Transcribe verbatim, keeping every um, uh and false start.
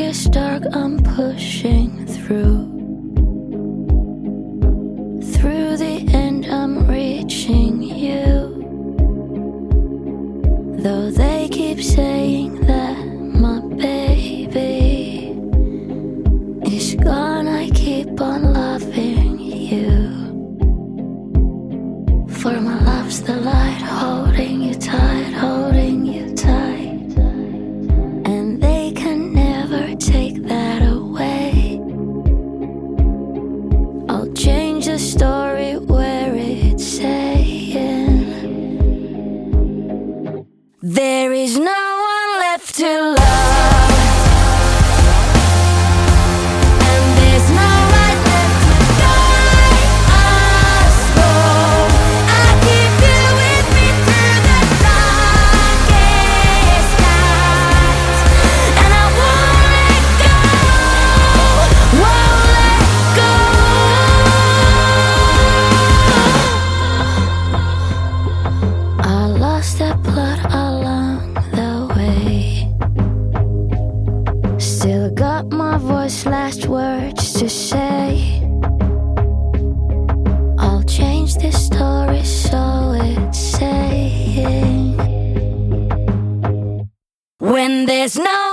is dark, I'm pushing through. Through the end, I'm reaching you. Though they keep saying that my baby is gone, I keep on loving you. For my love's the light, holding you tight, holding you tight. And they can never take that away. I'll change the story where it's saying there is no one left to love, and there's no light left to guide us both. I keep you with me through the darkest nights, and I won't let go, won't let go. I lost that plot along the way. Still got my voice, last words to say. I'll change this story so it's saying when there's no